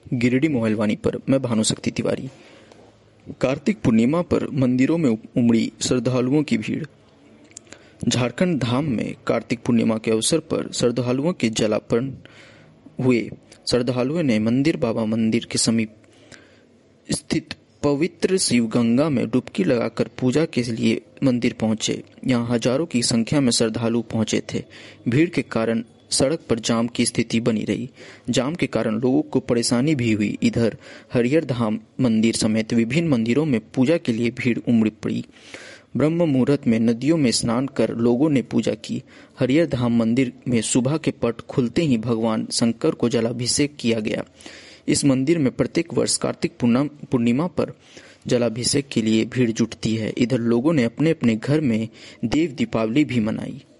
Giridih mobile पर मैं भानुशक्ति तिवारी। कार्तिक पूर्णिमा पर मंदिरों में उमड़ी श्रद्धालुओं की भीड़। झारखंड धाम में कार्तिक पूर्णिमा के अवसर पर श्रद्धालुओं के जलार्पण हुए। श्रद्धालुओं ने मंदिर बाबा मंदिर के समीप स्थित पवित्र शिव गंगा में डुबकी लगाकर पूजा के लिए मंदिर पहुंचे। यहां हजारों की संख्या में श्रद्धालु पहुंचे थे। भीड़ के कारण सड़क पर जाम की स्थिति बनी रही। जाम के कारण लोगों को परेशानी भी हुई। इधर हरिहर धाम मंदिर समेत विभिन्न मंदिरों में पूजा के लिए भीड़ उमड़ पड़ी। ब्रह्म मुहूर्त में नदियों में स्नान कर लोगों ने पूजा की। हरिहर धाम मंदिर में सुबह के पट खुलते ही भगवान शंकर को जलाभिषेक किया गया। इस मंदिर में प्रत्येक वर्ष कार्तिक पूर्णिमा पर जलाभिषेक के लिए भीड़ जुटती है। इधर लोगों ने अपने अपने घर में देव दीपावली भी मनाई।